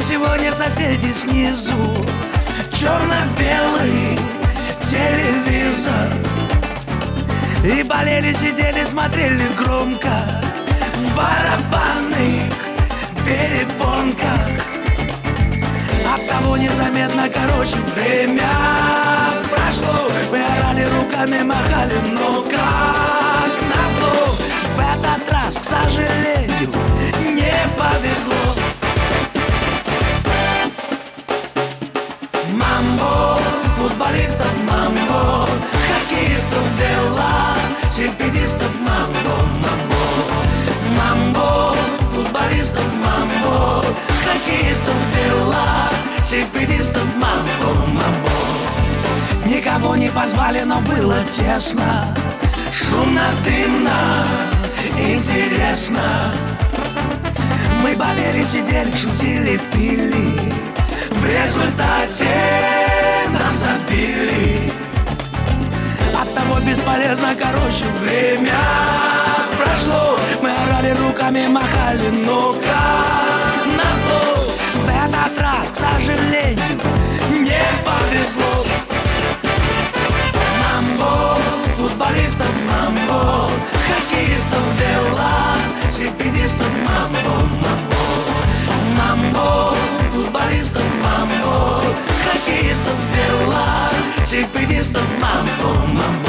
сегодня соседи снизу. Черно-белый телевизор. И болели, сидели, смотрели громко в барабанных перепонках. Оттого незаметно, короче, время прошло. Мы орали, руками махали, но как назло в этот раз, к сожалению, не повезло. Мамбо, футболистов мамбо, хоккеистов велосипедистов мамбо, мамбо. Мамбо, футболистов мамбо, хоккеистов велосипедистов мамбо, мамбо. Никого не позвали, но было тесно, шумно, дымно, интересно. Мы болели, сидели, шутили, пили. В результате нам забили. Оттого бесполезно, короче, время прошло. Мы орали, руками махали, но как назло в этот раз, к сожалению, не повезло. Мамбо, футболистов мамбо, хоккеистов велосипедистов мамбо, мамбо. Мамбо, футболистов мамбо, хоккеистов велосипедистов мамбо, мамбо.